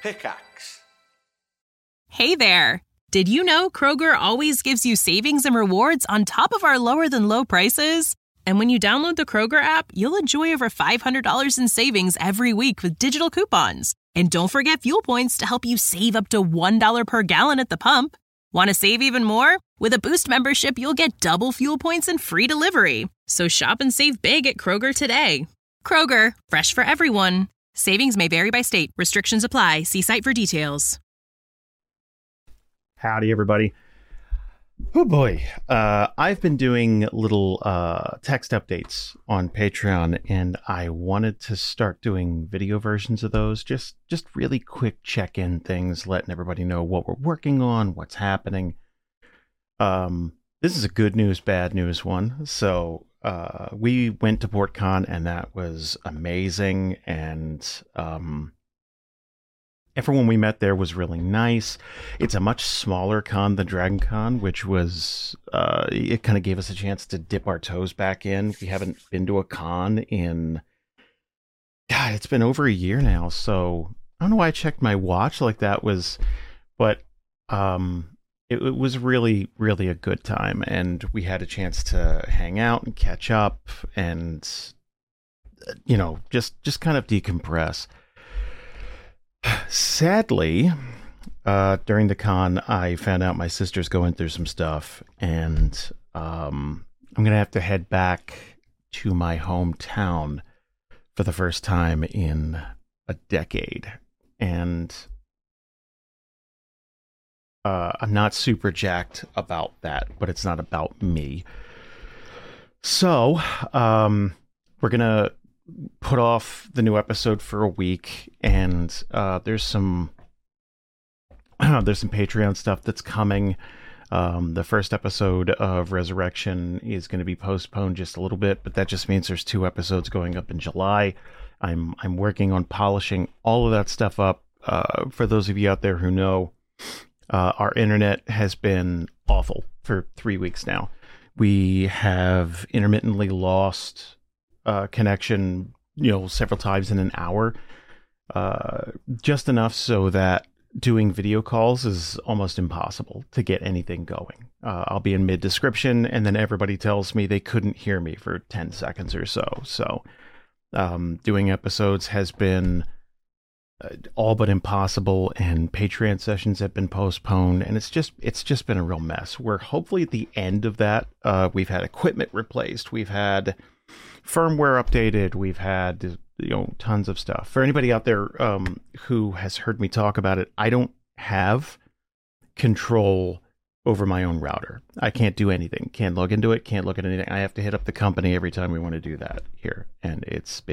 Pickaxe. Hey there! Did you know Kroger always gives you savings and rewards on top of our lower-than-low prices? And when you download the Kroger app, you'll enjoy over $500 in savings every week with digital coupons. And don't forget fuel points to help you save up to $1 per gallon at the pump. Want to save even more? With a Boost membership, you'll get double fuel points and free delivery. So shop and save big at Kroger today. Kroger, fresh for everyone. Savings may vary by state. Restrictions apply. See site for details. Howdy, everybody. Oh boy. I've been doing little text updates on Patreon, and I wanted to start doing video versions of those. Just really quick check-in things, letting everybody know what we're working on, what's happening. This is a good news, bad news one. So we went to PortCon, and that was amazing. And everyone we met there was really nice. It's a much smaller con than Dragon Con, which was, it kind of gave us a chance to dip our toes back in. We haven't been to a con in, God, it's been over a year now. So I don't know why I checked my watch like that was, but it was really, really a good time. And we had a chance to hang out and catch up and, you know, just kind of decompress. Sadly, during the con, I found out my sister's going through some stuff, and I'm going to have to head back to my hometown for the first time in a decade. And I'm not super jacked about that, but it's not about me. So we're going to put off the new episode for a week, and there's some Patreon stuff that's coming. The first episode of Resurrection is going to be postponed just a little bit, but that just means there's 2 episodes going up in July. I'm working on polishing all of that stuff up. For those of you out there who know, our internet has been awful for 3 weeks now. We have intermittently lost connection, you know, several times in an hour, just enough so that doing video calls is almost impossible to get anything going. I'll be in mid-description, and then everybody tells me they couldn't hear me for 10 seconds or so. So doing episodes has been all but impossible, and Patreon sessions have been postponed, and it's just been a real mess. We're hopefully at the end of that. We've had equipment replaced. We've had firmware updated. We've had, you know, tons of stuff. For anybody out there who has heard me talk about it, I don't have control over my own router. I can't do anything. Can't log into it. Can't look at anything. I have to hit up the company every time we want to do that here. And it's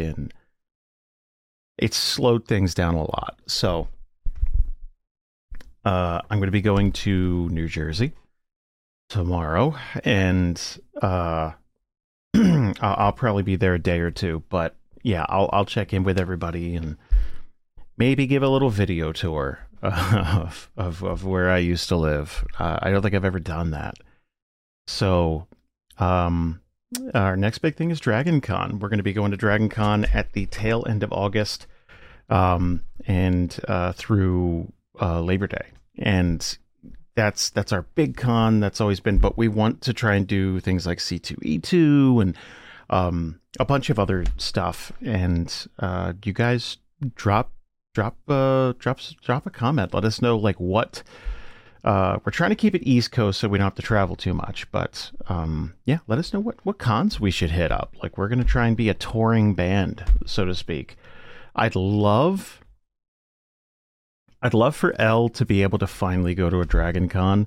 slowed things down a lot. So I'm going to be going to New Jersey tomorrow, and I'll probably be there a day or two, but yeah, I'll check in with everybody and maybe give a little video tour of where I used to live. I don't think I've ever done that. So our next big thing is Dragon Con. We're going to be going to Dragon Con at the tail end of August and through Labor Day. And that's our big con. That's always been, but we want to try and do things like C2E2 and a bunch of other stuff. And you guys drop a comment. Let us know like what. We're trying to keep it East Coast so we don't have to travel too much. But yeah, let us know what cons we should hit up. Like, we're going to try and be a touring band, so to speak. I'd love for Elle to be able to finally go to a Dragon Con,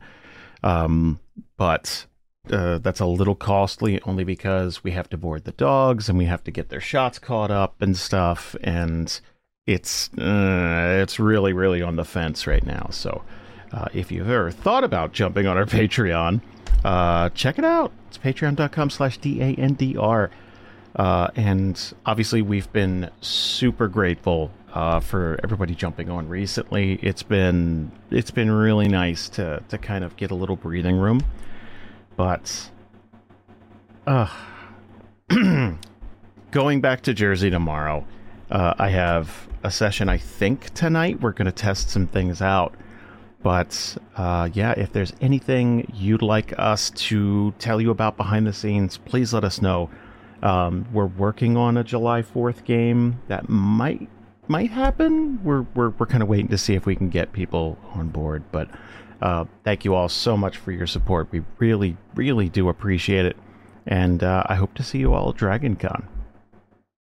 but that's a little costly, only because we have to board the dogs and we have to get their shots caught up and stuff, and it's really, really on the fence right now. So if you've ever thought about jumping on our Patreon, check it out. It's patreon.com/DANDR. And obviously we've been super grateful for everybody jumping on recently. It's been really nice to kind of get a little breathing room. But going back to Jersey tomorrow, I have a session, I think, tonight. We're going to test some things out. But yeah, if there's anything you'd like us to tell you about behind the scenes, please let us know. We're working on a July 4th game that might happen. We're kind of waiting to see if we can get people on board. But thank you all so much for your support. We really, really do appreciate it. And I hope to see you all at Dragon Con.